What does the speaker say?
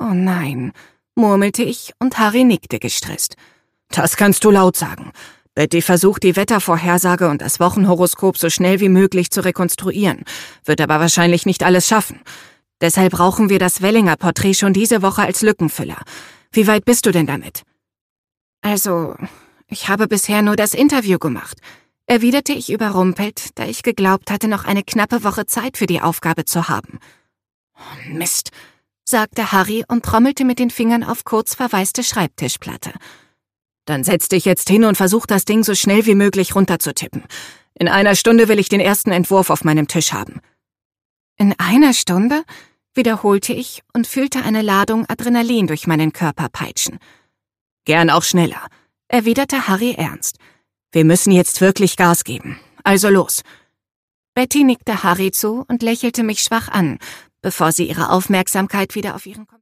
Oh nein, murmelte ich und Harry nickte gestresst. Das kannst du laut sagen. Betty versucht, die Wettervorhersage und das Wochenhoroskop so schnell wie möglich zu rekonstruieren, wird aber wahrscheinlich nicht alles schaffen. Deshalb brauchen wir das Wellinger-Porträt schon diese Woche als Lückenfüller. Wie weit bist du denn damit? Also, ich habe bisher nur das Interview gemacht, erwiderte ich überrumpelt, da ich geglaubt hatte, noch eine knappe Woche Zeit für die Aufgabe zu haben. Mist, sagte Harry und trommelte mit den Fingern auf kurz verwaiste Schreibtischplatte. Dann setz dich jetzt hin und versuch das Ding so schnell wie möglich runterzutippen. In 1 Stunde will ich den ersten Entwurf auf meinem Tisch haben. In 1 Stunde? Wiederholte ich und fühlte eine Ladung Adrenalin durch meinen Körper peitschen. Gern auch schneller, erwiderte Harry ernst. Wir müssen jetzt wirklich Gas geben. Also los. Betty nickte Harry zu und lächelte mich schwach an, bevor sie ihre Aufmerksamkeit wieder auf ihren